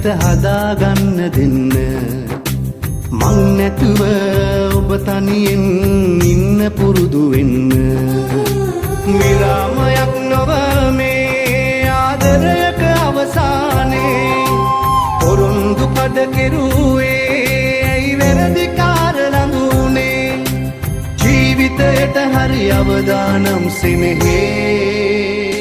හිත හදාගන්න දෙන්න මං නැතුව ඔබ තනියෙන් ඉන්න පුරුදු වෙන්න විරාමයක් නොව මේ ආදරයක අවසානේ පොරොන්දු කඩ කෙරුවේ ඇයි වැරදි කාරණුනේ ජීවිතයට හරි අවදානම් සෙනෙහේ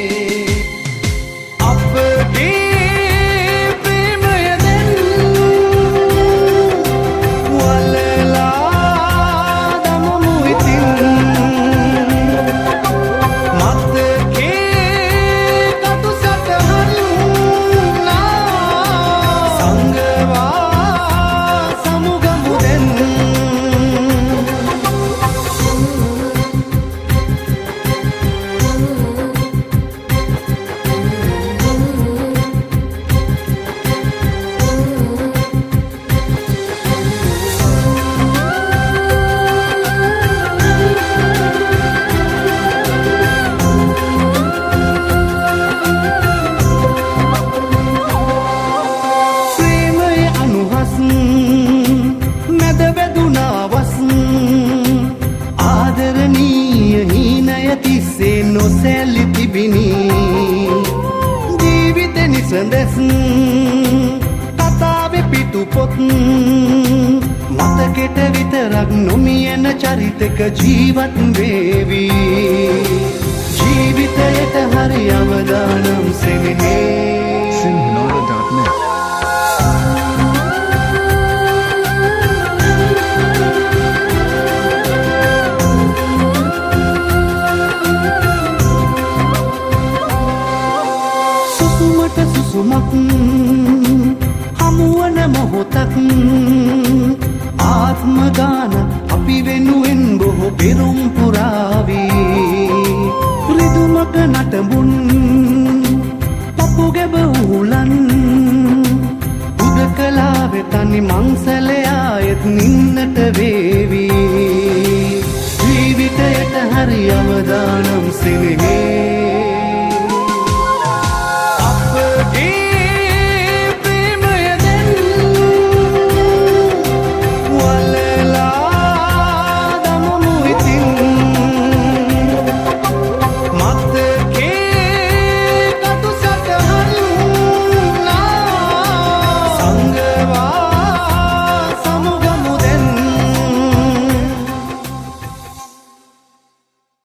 නොසැලි තිබිනි ජීවිත නිසඳස් කතාවේ පිටුපොත් මතකෙට විතරක් නොමියන චරිතක ජීවත් වේවි ජීවිතයට හරි අවදානම් සෙනෙහේ සුසුමක් හමුවන මොහොතක් ආත්ම ගාන අපි වෙනුවෙන් බොහෝ පෙරුම් පුරාවී රිදුමක නටඹුන් පපු ගැබ උහුලන් උදකලාවෙ තනි මංසලයායෙත් නින්නට වේවි ජීවිතයට හරි අවදානම් සෙනෙහේ